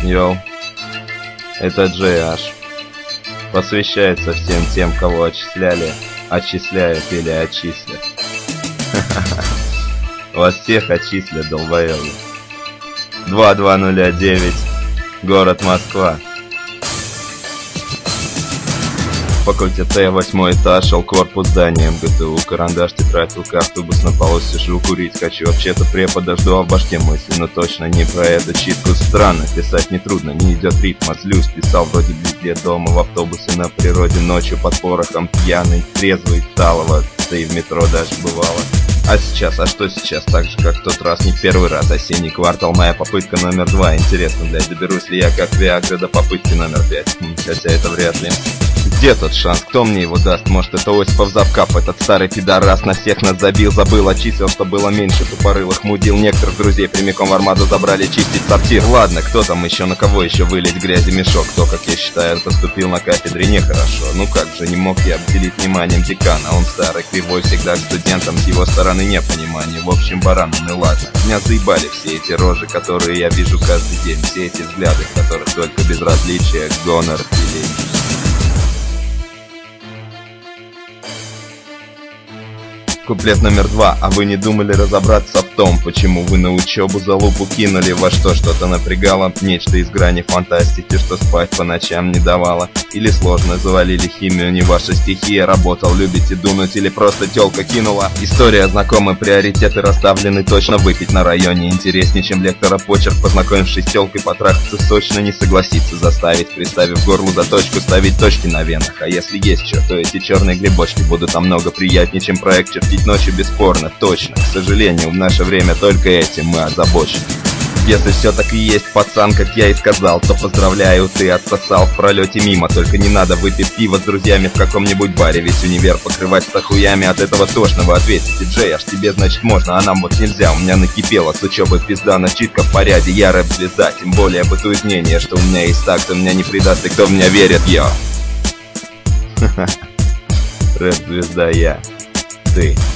Йоу, это JH. Посвящается всем тем, кого отчисляли, отчисляют или отчислят. Вас всех отчислят, долбоёбы. 2209, город Москва. Факультет Т, 8 этаж, корпус здания МГТУ, карандаш, тетрадь, рука, автобус на полу, сижу, курить хочу. Вообще-то препода жду, а в башке мысли, но точно не про эту читку. Странно, писать нетрудно, не идет ритм, злюсь. Писал вроде везде, дома, в автобусе, на природе, ночью под порохом, пьяный, трезвый, талого, да и в метро даже бывало. А сейчас, а что сейчас? Так же, как в тот раз, не первый раз. Осенний квартал, моя попытка номер 2. Интересно, блядь, доберусь ли я как Виагра до попытки номер 5? Хотя это вряд ли. Где тот шанс? Кто мне его даст? Может, это Осипов завкап, этот старый пидорас на всех нас забил, забыл, отчислил, что было меньше тупорылых, мудил. Некоторых друзей прямиком в армаду забрали чистить сортир. Ладно, кто там еще, на кого еще вылить грязи мешок? Кто, как я считаю, поступил на кафедре нехорошо. Ну как же, не мог я обделить вниманием декана. Он старый, кривой, всегда к студентам, с его стороны непонимание. В общем, баран, ну ладно. Меня заебали все эти рожи, которые я вижу каждый день. Все эти взгляды, в которых только безразличие, гонор или... Куплет номер 2. А вы не думали разобраться в том, почему вы на учебу за лупу кинули, во что-то напрягало, нечто из грани фантастики, что спать по ночам не давало? Или сложно завалили химию, не ваша стихия, работал, любите дунуть или просто тёлка кинула? История знакомы, приоритеты расставлены точно, выпить на районе интереснее, чем лектора почерк, познакомившись с тёлкой, потрахаться сочно, не согласиться заставить, приставив горлу заточку, ставить точки на венах. А если есть что, то эти черные грибочки будут намного приятнее, чем проект чертить ночью, бесспорно, точно. К сожалению, в наше время только этим мы озабочены. Если все так и есть, пацан, как я и сказал, то поздравляю, ты отсосал в пролете мимо. Только не надо выпить пиво с друзьями в каком-нибудь баре, ведь универ покрывать стахуями, от этого тошно. Вы ответите: Джей, аж тебе значит можно, а нам вот нельзя. У меня накипело с учебы пизда, начитка в порядке, я рэп-звезда. Тем более бытует мнение, что у меня есть так, кто меня не предаст и кто в меня верит, йо. Рэп-звезда я, ты.